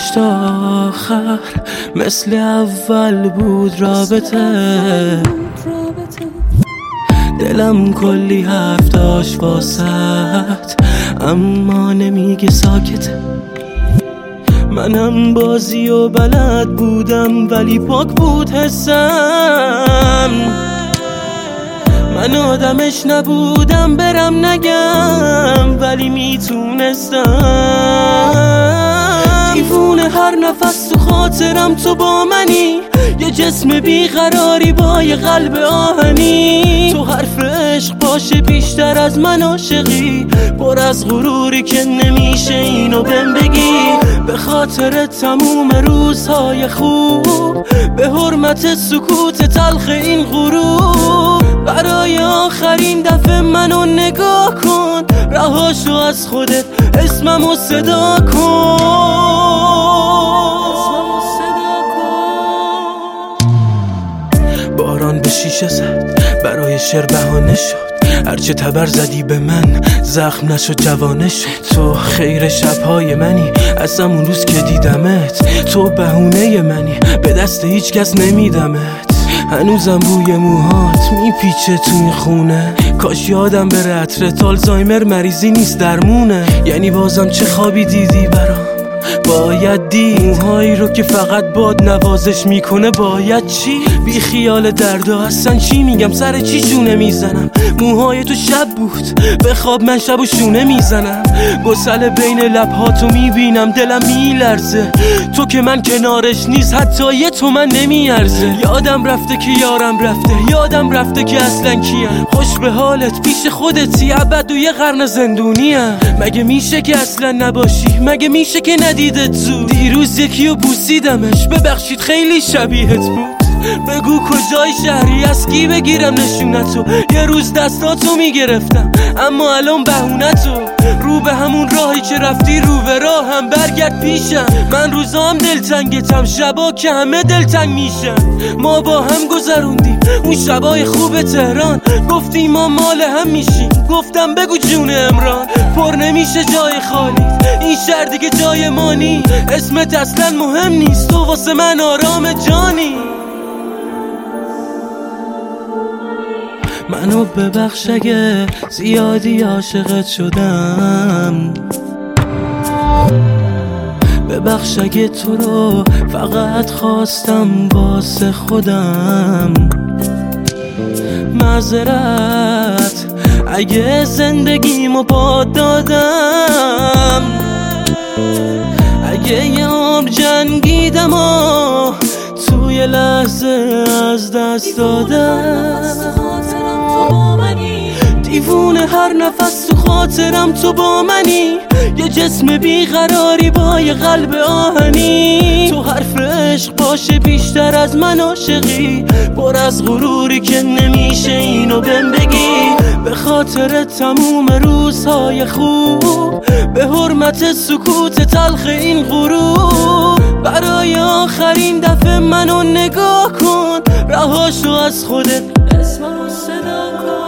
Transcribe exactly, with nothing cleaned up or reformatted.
پیش تا آخر مثل اول بود رابطه. دلم کلی حرف داشت واسط اما نمیگه ساکته. منم بازی و بلد بودم ولی پاک بود حسم. من آدمش نبودم برم نگم ولی میتونستم. دیوونه هر نفس تو خاطرم تو با منی، یه جسم بیقراری با یه قلب آهنی. تو حرف عشق باشه بیشتر از من عاشقی، پر از غروری که نمیشه اینو بهم بگی. به خاطر تموم روزهای خوب، به حرمت سکوت تلخ این غروب، برای آخرین دفعه منو نگاه کن، رهاشو از خودت اسممو صدا کن. باران به شیشه زد برای شعر بهانه شد، هرچه تبر زدی به من زخم نشد جوانه شد. تو خیر شبهای منی از همون روز که دیدمت، تو بهونه منی به دست هیچ کس نمیدمت. هنوزم بوی موهات میپیچه تو این خونه، کاش یادم بره عطرت آلزایمر مریضی نیست درمونه. یعنی بازم چه خوابی دیدی برام باید دید، موهایی رو که فقط باد نوازش میکنه باید چی؟ بی خیال دردا هستن چی میگم سر چی شونه میزنم. موهای تو شب بود به خواب من شب و شونه میزنم. گسل بین لبهاتو میبینم دلم میلرزه، تو که من کنارش نیست حتی یه تو من نمیارزه. یادم رفته که یارم رفته، یادم رفته که اصلا کیم. خوش به حالت پیش خودتی ابد و یه قرن زندونیم. مگه میشه که اصلا نباشی؟ مگه میشه که ندیدت زود؟ دیروز یکیو بوسیدمش ببخشید خیلی شبیهت بود. بگو کجای شهری از کی بگیرم نشونتو؟ یه روز دستاتو میگرفتم اما الان بهونتو. رو به همون راهی که رفتی رو به راهم برگرد پیشم. من روزام دلتنگتم شبا که همه دلتنگ میشن. ما با هم گذروندیم اون شبای خوب تهران، گفتیم ما مال هم میشیم. گفتم بگو جون امران پر نمیشه جای خالی، این شهر دیگه جای ما نی. اسمت اصلا مهم نیست، تو واسه من آرام جانی. منو ببخش اگه زیادی عاشقت شدم، ببخش اگه تو رو فقط خواستم واسه خودم. معذرت اگه زندگیمو باد دادم، اگه یه عمر جنگیدم و توی لحظه از دست دادم. دیوونه هر نفس تو خاطرم تو با منی، یه جسم بیقراری با یه قلب آهنی. تو حرف عشق باشه بیشتر از من عاشقی، پر از غروری که نمیشه اینو بهم بگی. به خاطر تموم روزهای خوب، به حرمت سکوت تلخ این غروب، برای آخرین دفعه منو نگاه کن، رهاشو از خودت اسممو صدا کن.